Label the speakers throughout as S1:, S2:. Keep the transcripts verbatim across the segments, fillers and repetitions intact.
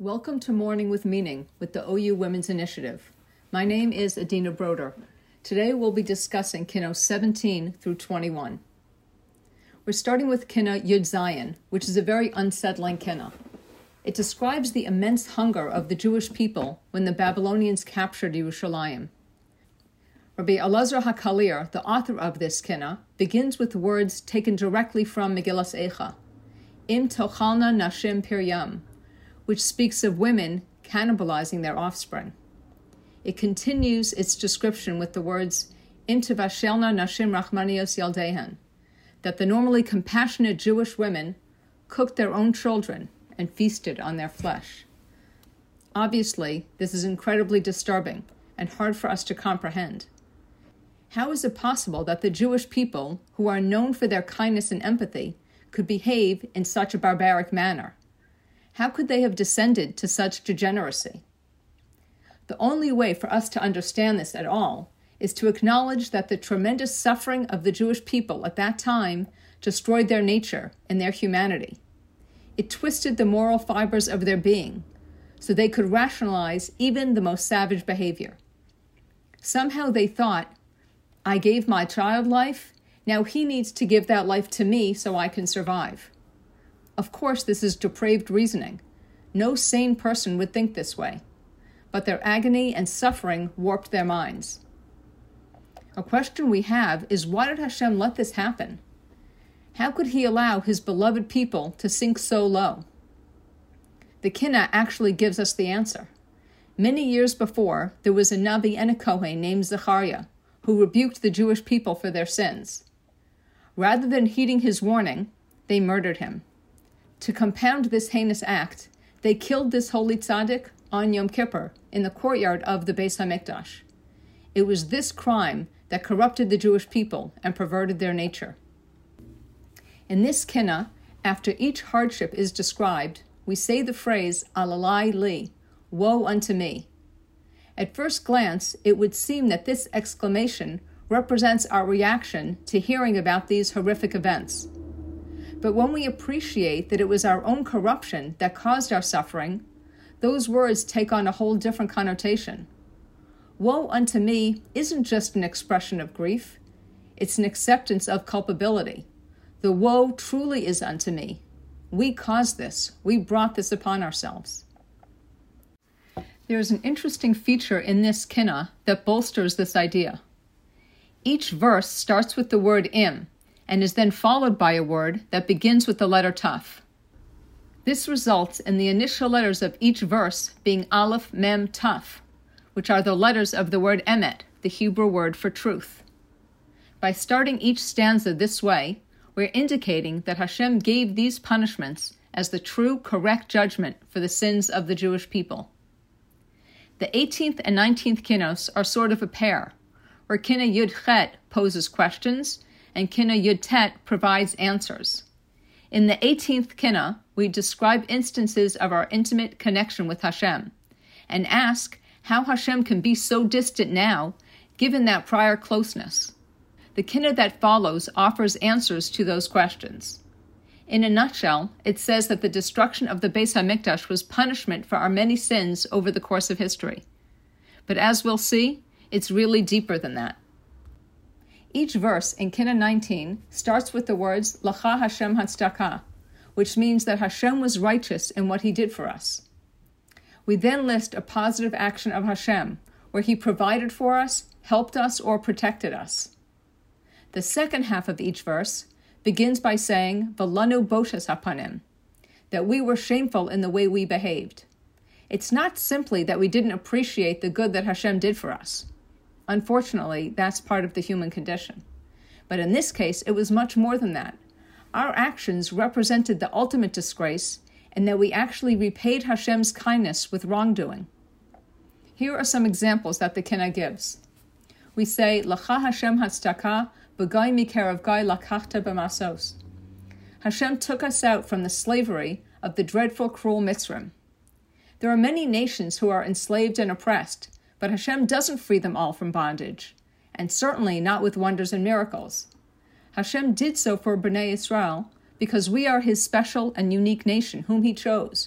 S1: Welcome to Morning with Meaning with the O U Women's Initiative. My name is Adina Broder. Today we'll be discussing Kinnos seventeen through twenty-one. We're starting with Kinnah Yud Zayin, which is a very unsettling Kinnah. It describes the immense hunger of the Jewish people when the Babylonians captured Yerushalayim. Rabbi Elazar HaKalir, the author of this Kinnah, begins with words taken directly from Megillas Eicha, Im Tochalna Nashim Piryam, which speaks of women cannibalizing their offspring. It continues its description with the words, Im Tevashelna Nashim Rachmanios Yaldehen, that the normally compassionate Jewish women cooked their own children and feasted on their flesh. Obviously, this is incredibly disturbing and hard for us to comprehend. How is it possible that the Jewish people, who are known for their kindness and empathy, could behave in such a barbaric manner? How could they have descended to such degeneracy? The only way for us to understand this at all is to acknowledge that the tremendous suffering of the Jewish people at that time destroyed their nature and their humanity. It twisted the moral fibers of their being, so they could rationalize even the most savage behavior. Somehow they thought, I gave my child life, now he needs to give that life to me so I can survive. Of course, this is depraved reasoning. No sane person would think this way. But their agony and suffering warped their minds. A question we have is, why did Hashem let this happen? How could he allow his beloved people to sink so low? The Kinnah actually gives us the answer. Many years before, there was a Navi and a Kohen named Zechariah who rebuked the Jewish people for their sins. Rather than heeding his warning, they murdered him. To compound this heinous act, they killed this holy tzaddik on Yom Kippur in the courtyard of the Beis HaMikdash. It was this crime that corrupted the Jewish people and perverted their nature. In this Kinnah, after each hardship is described, we say the phrase, Alalai li, woe unto me. At first glance, it would seem that this exclamation represents our reaction to hearing about these horrific events. But when we appreciate that it was our own corruption that caused our suffering, those words take on a whole different connotation. Woe unto me isn't just an expression of grief. It's an acceptance of culpability. The woe truly is unto me. We caused this. We brought this upon ourselves. There is an interesting feature in this Kinnah that bolsters this idea. Each verse starts with the word im, and is then followed by a word that begins with the letter Taf. This results in the initial letters of each verse being Aleph, Mem, Taf, which are the letters of the word Emet, the Hebrew word for truth. By starting each stanza this way, we're indicating that Hashem gave these punishments as the true, correct judgment for the sins of the Jewish people. The eighteenth and nineteenth Kinnos are sort of a pair, where Kinnah Yud Chet poses questions, and Kinnah Yud Tet provides answers. In the eighteenth Kinnah, we describe instances of our intimate connection with Hashem, and ask how Hashem can be so distant now, given that prior closeness. The Kinnah that follows offers answers to those questions. In a nutshell, it says that the destruction of the Beis HaMikdash was punishment for our many sins over the course of history. But as we'll see, it's really deeper than that. Each verse in Kinnah nineteen starts with the words Lacha Hashem Hatzdaka, which means that Hashem was righteous in what he did for us. We then list a positive action of Hashem, where he provided for us, helped us, or protected us. The second half of each verse begins by saying V'lanu boshes hapanim, that we were shameful in the way we behaved. It's not simply that we didn't appreciate the good that Hashem did for us. Unfortunately, that's part of the human condition. But in this case, it was much more than that. Our actions represented the ultimate disgrace, and that we actually repaid Hashem's kindness with wrongdoing. Here are some examples that the Kinnah gives. We say, Lacha Hashem Hatzdaka, B'gai mikerav gai lakachta b'masos. Hashem took us out from the slavery of the dreadful, cruel Mitzrim. There are many nations who are enslaved and oppressed, but Hashem doesn't free them all from bondage, and certainly not with wonders and miracles. Hashem did so for Bnei Israel because we are his special and unique nation whom he chose.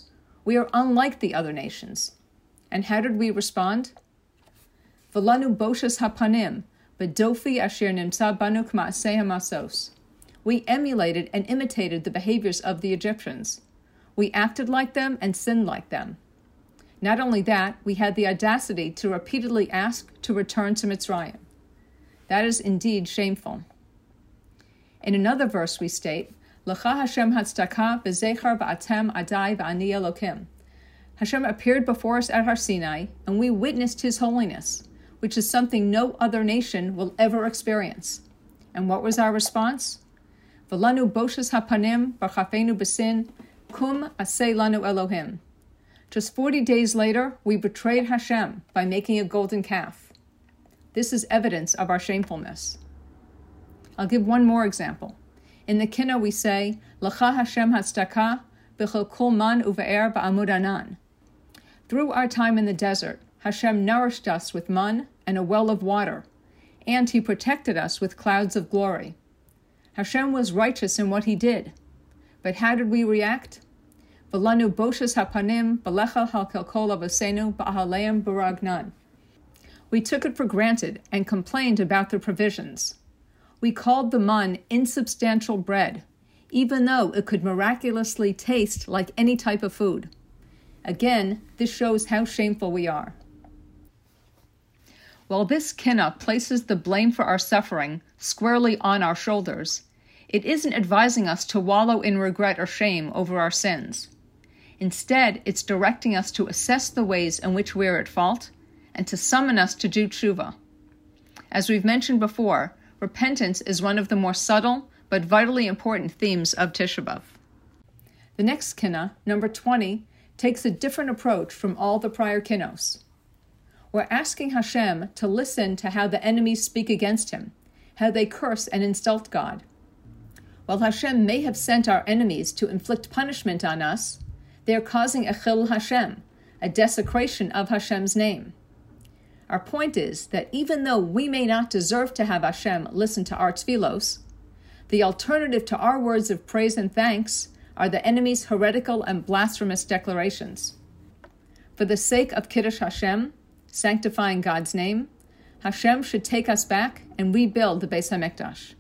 S1: We are unlike the other nations. And how did we respond? V'lanu boshas hapanim, b'dofi asher nimsa banu k'ma'aseh hamasos. We emulated and imitated the behaviors of the Egyptians. We acted like them and sinned like them. Not only that, we had the audacity to repeatedly ask to return to Mitzrayim. That is indeed shameful. In another verse we state, L'cha Hashem hatzdaka b'zechar ba'atem adai v'ani Elokim. Hashem appeared before us at Har Sinai, and we witnessed his holiness, which is something no other nation will ever experience. And what was our response? V'lanu boshas hapanim b'chafenu b'sin, kum aseh lanu Elohim. Just forty days later, we betrayed Hashem by making a golden calf. This is evidence of our shamefulness. I'll give one more example. In the Kinnah we say, L'cha Hashem hatzdaka b'chol kol man uve'er ba'amud anan. Through our time in the desert, Hashem nourished us with man and a well of water, and he protected us with clouds of glory. Hashem was righteous in what he did. But how did we react? V'lanu boshas hapanim b'lechal halkelkol avosenu ba'ahaleim b'ragnan. We took it for granted and complained about the provisions. We called the man insubstantial bread, even though it could miraculously taste like any type of food. Again, this shows how shameful we are. While this Kinnah places the blame for our suffering squarely on our shoulders, it isn't advising us to wallow in regret or shame over our sins. Instead, it's directing us to assess the ways in which we are at fault and to summon us to do tshuva. As we've mentioned before, repentance is one of the more subtle but vitally important themes of Tisha B'Av. The next Kinnah, number twenty, takes a different approach from all the prior Kinnos. We're asking Hashem to listen to how the enemies speak against him, how they curse and insult God. While Hashem may have sent our enemies to inflict punishment on us, they are causing a chil Hashem, a desecration of Hashem's name. Our point is that even though we may not deserve to have Hashem listen to our tefillos, the alternative to our words of praise and thanks are the enemy's heretical and blasphemous declarations. For the sake of Kiddush Hashem, sanctifying God's name, Hashem should take us back and rebuild the Beis HaMikdash.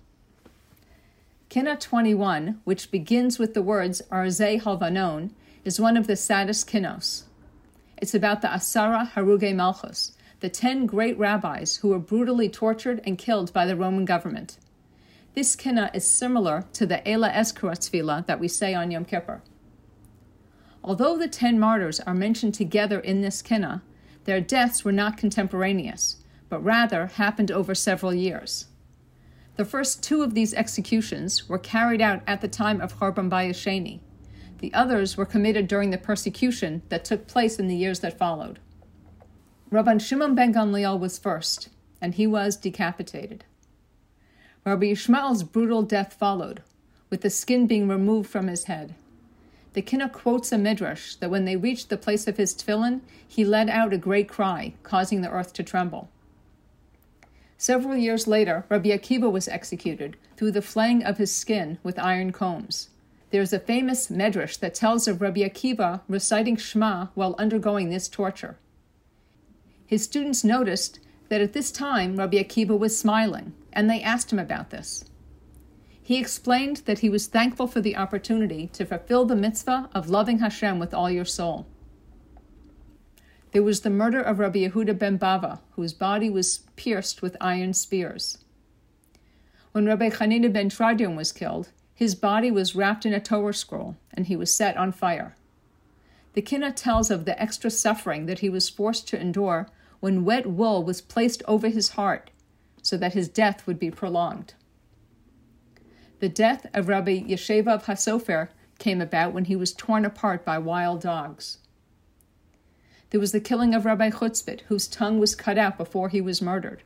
S1: Kinnah twenty-one, which begins with the words Arzei Halvanon, is one of the saddest kinnos. It's about the Asara Harugei Malchus, the ten great rabbis who were brutally tortured and killed by the Roman government. This Kinnah is similar to the Ela Eskura Tefillah that we say on Yom Kippur. Although the ten martyrs are mentioned together in this Kinnah, their deaths were not contemporaneous, but rather happened over several years. The first two of these executions were carried out at the time of Chorban Bayis Sheni. The others were committed during the persecution that took place in the years that followed. Rabban Shimon ben Gamliel was first, and he was decapitated. Rabbi Yishmael's brutal death followed, with the skin being removed from his head. The Kinnah quotes a midrash that when they reached the place of his tefillin, he let out a great cry, causing the earth to tremble. Several years later, Rabbi Akiva was executed through the flaying of his skin with iron combs. There is a famous medrash that tells of Rabbi Akiva reciting Shema while undergoing this torture. His students noticed that at this time Rabbi Akiva was smiling, and they asked him about this. He explained that he was thankful for the opportunity to fulfill the mitzvah of loving Hashem with all your soul. There was the murder of Rabbi Yehuda ben Bava, whose body was pierced with iron spears. When Rabbi Chanina ben Tradion was killed, his body was wrapped in a Torah scroll, and he was set on fire. The Kinnah tells of the extra suffering that he was forced to endure when wet wool was placed over his heart, so that his death would be prolonged. The death of Rabbi Yesheva of Hasofer came about when he was torn apart by wild dogs. There was the killing of Rabbi Chutzpit, whose tongue was cut out before he was murdered.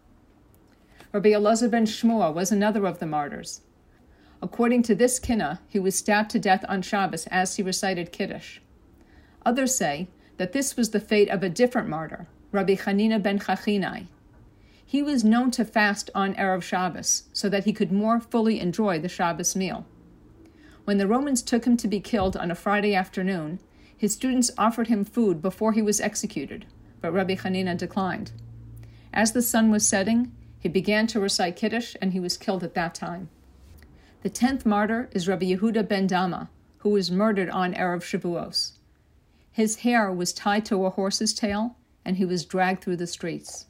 S1: Rabbi Elazar ben Shmuel was another of the martyrs. According to this Kinnah, he was stabbed to death on Shabbos as he recited Kiddush. Others say that this was the fate of a different martyr, Rabbi Chanina ben Chachinai. He was known to fast on Erev Shabbos so that he could more fully enjoy the Shabbos meal. When the Romans took him to be killed on a Friday afternoon, His students offered him food before he was executed, but Rabbi Hanina declined. As the sun was setting, he began to recite Kiddush, and he was killed at that time. The tenth martyr is Rabbi Yehuda ben Dama, who was murdered on Erev Shavuos. His hair was tied to a horse's tail, and he was dragged through the streets.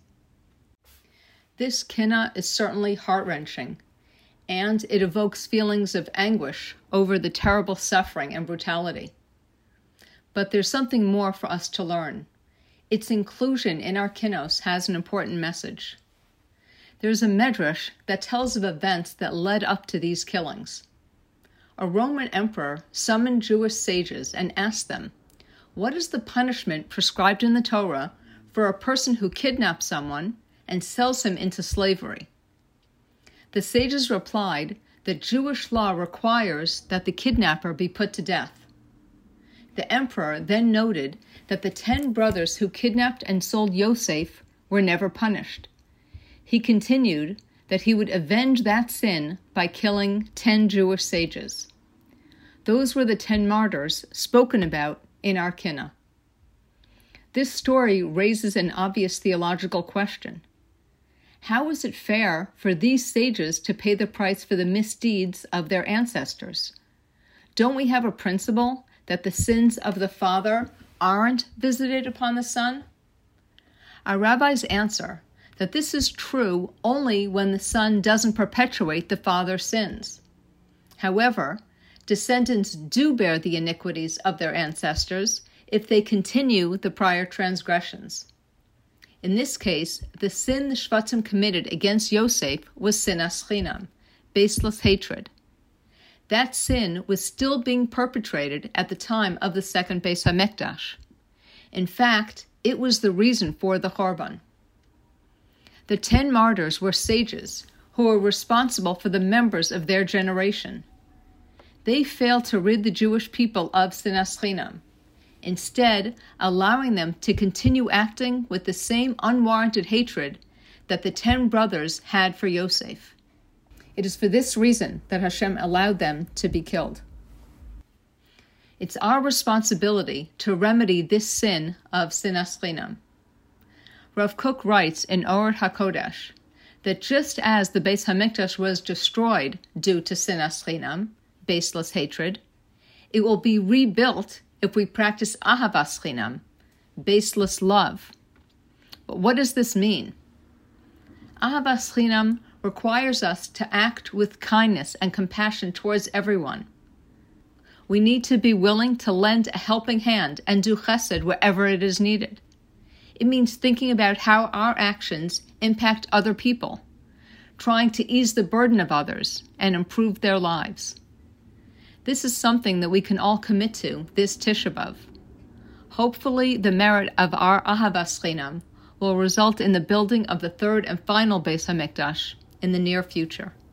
S1: This kinnah is certainly heart-wrenching, and it evokes feelings of anguish over the terrible suffering and brutality. But there's something more for us to learn. Its inclusion in our kinnos has an important message. There's a medrash that tells of events that led up to these killings. A Roman emperor summoned Jewish sages and asked them, "What is the punishment prescribed in the Torah for a person who kidnaps someone and sells him into slavery?" The sages replied that Jewish law requires that the kidnapper be put to death. The emperor then noted that the ten brothers who kidnapped and sold Yosef were never punished. He continued that he would avenge that sin by killing ten Jewish sages. Those were the ten martyrs spoken about in our kinnah. This story raises an obvious theological question. How is it fair for these sages to pay the price for the misdeeds of their ancestors? Don't we have a principle that the sins of the father aren't visited upon the son? Our rabbis answer that this is true only when the son doesn't perpetuate the father's sins. However, descendants do bear the iniquities of their ancestors if they continue the prior transgressions. In this case, the sin the Shvatim committed against Yosef was sinas chinam, baseless hatred. That sin was still being perpetrated at the time of the second Beis HaMikdash. In fact, it was the reason for the Chorban. The ten martyrs were sages who were responsible for the members of their generation. They failed to rid the Jewish people of sinas chinam, instead allowing them to continue acting with the same unwarranted hatred that the ten brothers had for Yosef. It is for this reason that Hashem allowed them to be killed. It's our responsibility to remedy this sin of sinas chinam. Rav Kook writes in Or HaKodesh that just as the Beis HaMikdash was destroyed due to sinas chinam, baseless hatred, it will be rebuilt if we practice ahavas chinam, baseless love. But what does this mean? Ahavas chinam requires us to act with kindness and compassion towards everyone. We need to be willing to lend a helping hand and do chesed wherever it is needed. It means thinking about how our actions impact other people, trying to ease the burden of others and improve their lives. This is something that we can all commit to this Tisha B'Av. Hopefully, the merit of our ahavas chinam will result in the building of the third and final Beis HaMikdash in the near future.